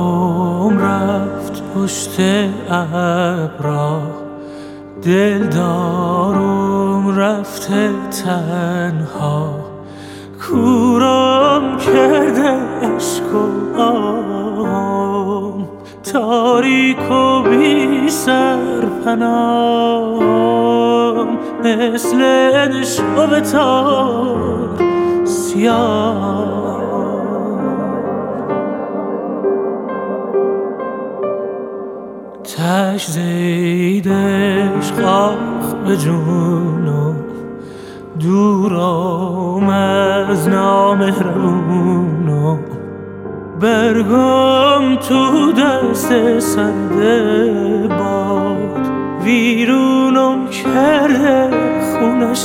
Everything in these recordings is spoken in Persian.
عمرم رفت پشت ابرا، دلدارم رفته تنها، کورم کرده عشق و آهم، تاریک و بی سرپناهم، مثل نشو تار سیاه. تش زید عشق آخ به جونم، دورم از نامهربونم، برگم تو دست سرد باد، ویرونم کرده خونش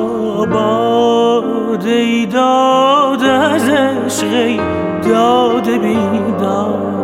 آباد. ای داد از عشق، ای داد بیداد،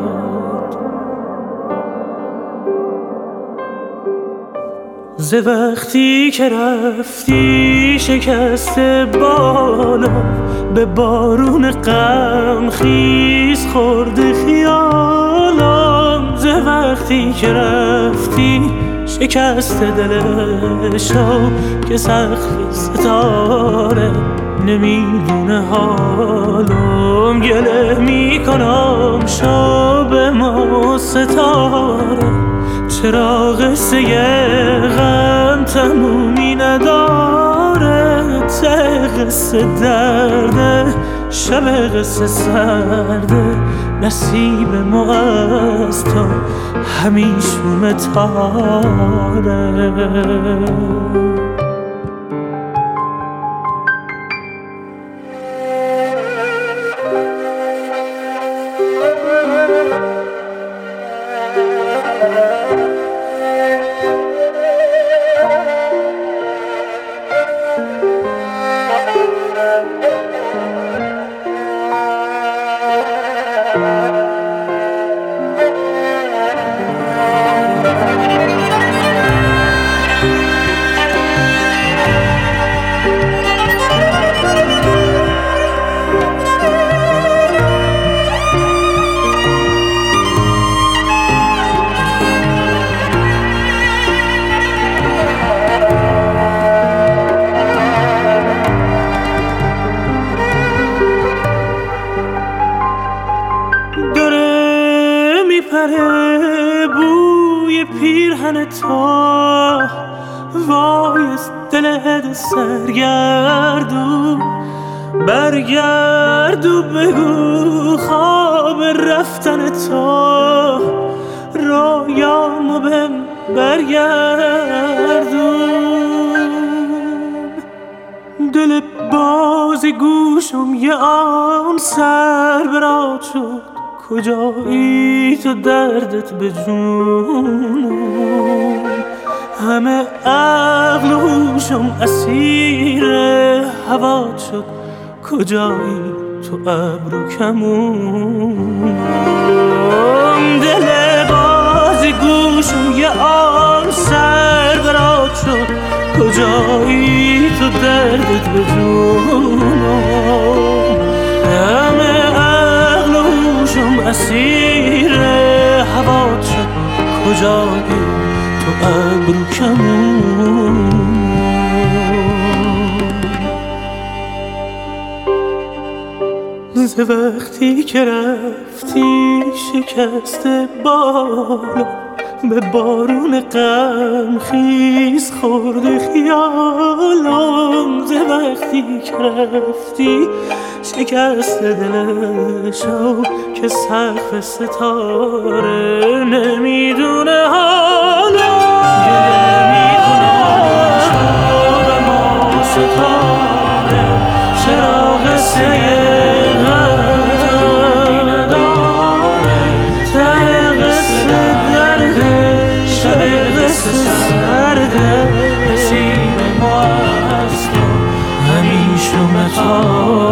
ز وقتی که رفتی شکسته بالا، به بارون غم خیز خورده خیالم. ز وقتی که رفتی شکسته دلشو، که سقف ستاره نمیدونه حالم. گله میکنم شب ما ستاره، چرا قصه غم تمومی نداره. ته قصه درده، شب قصه سرده، نصیب ما از تو همیشون تاره. بوی پیرهن تو، وای از دل سرگردو، برگردو بگو خواب رفتن تو، رویامو بهم برگردون. دل باز گوشم یه آن سر برات شد، کجایی تو دردت به جونم. همه عقل و هوشم اسیر هوات شد، کجایی تو ابر و کمونم. دل باز گوشم یه آن سر برات شد، کجایی تو دردت به جونم. همه اسیر هوات شد، کجایی تو ابرو کمون. ز وقتی که رفتی شکسته بالا، به بارون غم خیز خورده خیالم. ز وقتی که رفتی شکسته دلشو، که سقف ستاره نمیدونه حالم. گله میکنم شب ما ستاره، چرا قصه غم نداره. ته قصه درده، شب قصه سرده، نصیب ما از تو همیشه متاره.